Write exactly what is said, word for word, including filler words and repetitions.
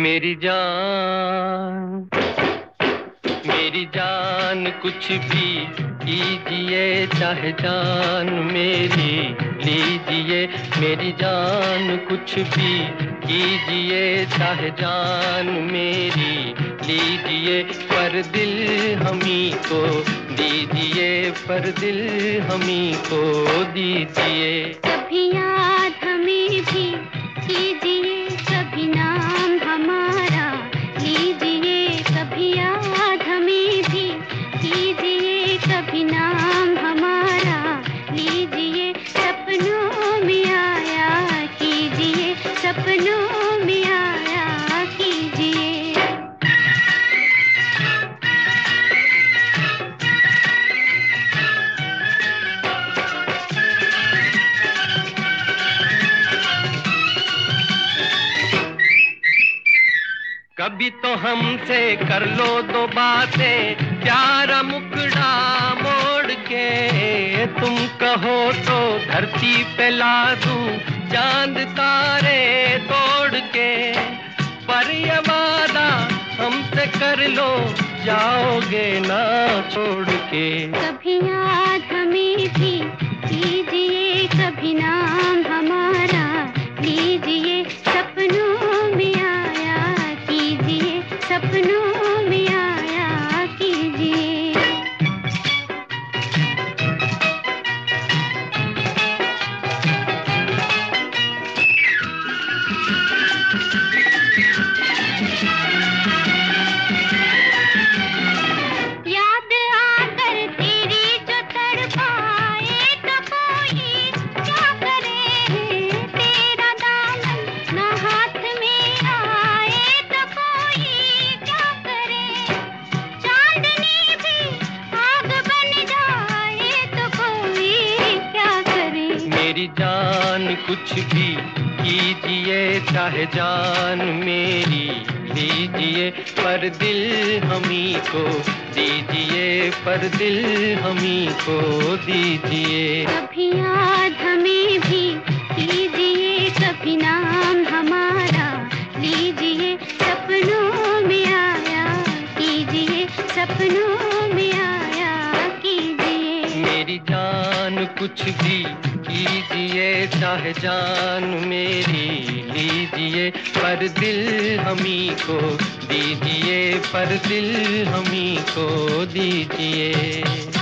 मेरी जान, मेरी जान कुछ भी कीजिए, चाहे जान मेरी लीजिए। मेरी जान कुछ भी कीजिए, चाहे जान मेरी लीजिए। पर दिल हमी को दीजिए, पर दिल हमी को दीजिए। कभी याद हमें भी कीजिए, कभी नाम हमारा लीजिए। कभी याद हमें भी कीजिए, कभी नाम हमारा लीजिए। सपनों में आया कीजिए, सपनों में आया कीजिए। कभी तो हमसे कर लो दो बातें, प्यारा मुखड़ा मोड़ के। तुम कहो तो धरती पे ला दूं चांद तारे तोड़ के। पर ये वादा हमसे कर लो, जाओगे ना छोड़ के। कभी याद हमें भी कीजिए, कभी नाम हमारा लीजिए। सपनों में आया कीजिए, सपनों में आया कीजिए। याद आकर तेरी जो तड़पाए तो कोई क्या करे। तेरा दामन ना हाथ में आए तो कोई क्या करे। चांदनी भी आग बन जाए तो कोई क्या करे। मेरी जान कुछ भी कीजिए, चाहे जान मेरी लीजिए। पर दिल हमी को दीजिए, पर दिल हमी को दीजिए। कभी याद हमें भी कीजिए, कभी नाम हमारा लीजिए। सपनों में आया कीजिए, सपनों में आया कीजिए। मेरी जान कुछ भी कीजिए, चाहे जान मेरी लीजिए। पर दिल हमी को दीजिए, पर दिल हमी को दीजिए।